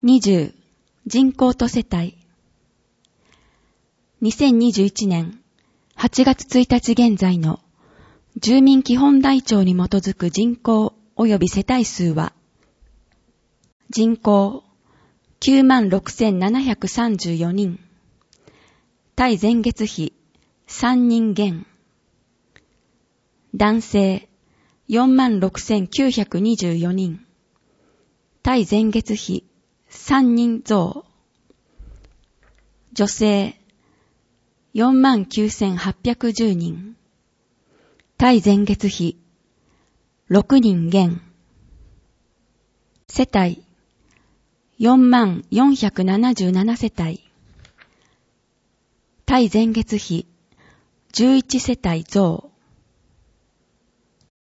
20、人口と世帯。2021年8月1日現在の住民基本台帳に基づく人口及び世帯数は、人口 96,734 人、対前月比3人減、男性 46,924 人、対前月比3人増、女性 49,810 人、対前月比6人減、世帯 44,477 世帯、対前月比11世帯増、